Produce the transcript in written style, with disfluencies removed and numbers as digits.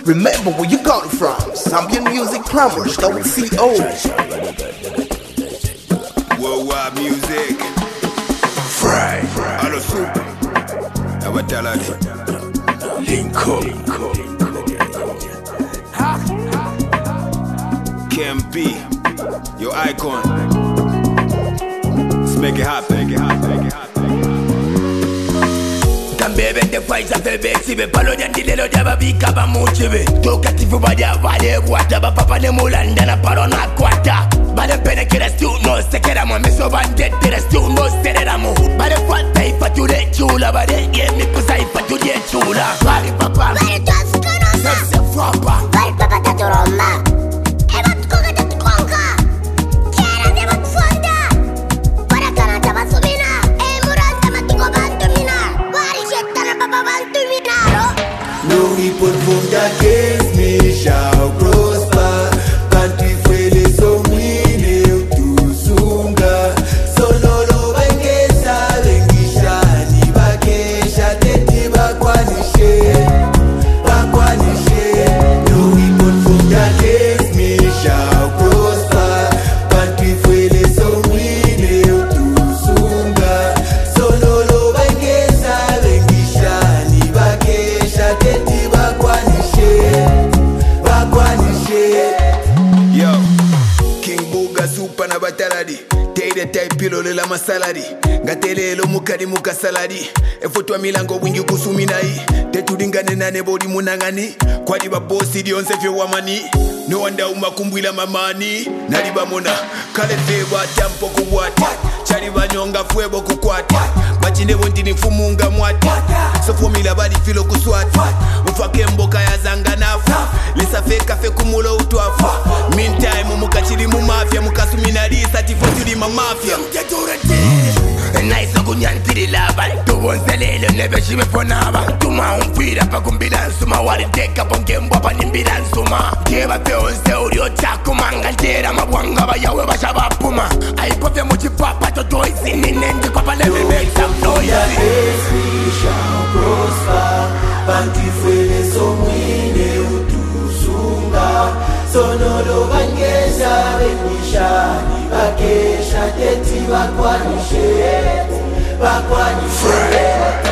Remember where you got it from. Zambian Music Plumbers, .co. Worldwide music. Fry. Allo super. Abataladi. Linko. KMP. Your icon. Let's make it happen. Bebe de fight after bexi be palo nyandilelo jaba bika ba muchibe toka tifu badia vale kwata ba papa ne mulanda na paro na kwata bale pene kira stu no sekera mo miso bande tere stu no serera mo bale kwata ifature chula bale ye mi pusa ifature chula bale papa bale toskono se fropa bale papa tatoroma ebat koga tatkonga kera de bat fonda para kana taba sumina muranta matingo bantumina No weapon formed against me shall prosper. Country fuele so mwine utusunga. Sono lo bengesa bengisha ni bakesha teti bakwanishe. No weapon formed against me shall prosper. Country fuele so mwine utusunga. Sono lo bengesa bengisha ni bakesha teti Yo, King Buga super na bataladi. Teide type pilo lela masaladi. Ngatele lo mukadi muka saladi. Efotwa milango wingi kusuminai. Tetudingane na nebodi munangani. Kwadi ba bosi di onse fe wamani. No wonder umakumbwila mamani. Naliba mona kale feba tampo kubwati. Chariba nyonga fuebo kukwati. Machine bontini fumunga mwati. So formula badi filo kuswati. Ufake mboka ya zanga nafu. Lisa feka fe kumulo utwafu. Meantime mukachiri mu mafia. Mukasumina di satifoti di ma mafia. Nice kunyantiri laba tuwonzelele nebeshime fonaba tuma umfira pakumbila nsuma wariteka pongembwa panimbila nsuma keba peonse ulio chako mangantera mabwanga bayawe bashabapuma aipofya muchipapa totoisi ninende kwa pale make some noise. Country fuele so mwine utusunga. Sono lo bangesa bengisha ni bakesha teti bakwanishe.